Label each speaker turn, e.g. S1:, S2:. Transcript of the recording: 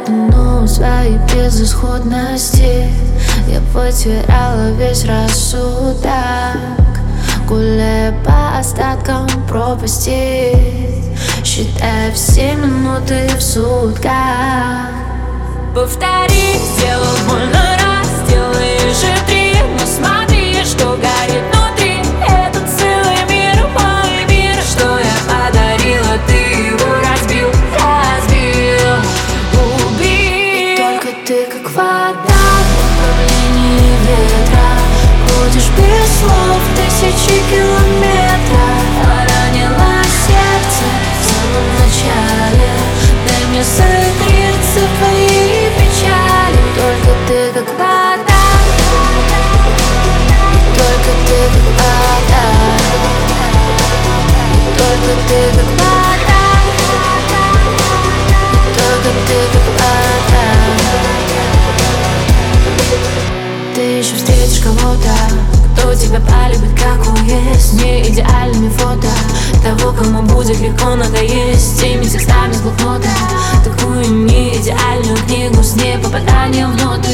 S1: дну своей безысходности я потеряла весь рассудок, гуляя по остаткам пропасти, считая все минуты в сутках.
S2: Повтори, сделал больно раз, сделай же три, но смотри, что горит внутри. Это целый мир, мой мир. Что я подарила, ты его разбил, убил.
S1: И только ты, как вода в направлении ветра, ходишь без слов тысячи километров. Поранила сердце в самом начале, дай мне согреться в твоей печали. Только ты, как вода, только ты, как вода, только ты, как вода, только ты, как вода. Ты еще встретишь кого-то, кто тебя полюбит, какой есть. Не идеальными фото того, кому будет легко надоесть теми текстами с блокнота. Такую не идеальную книгу с непопаданием внутрь.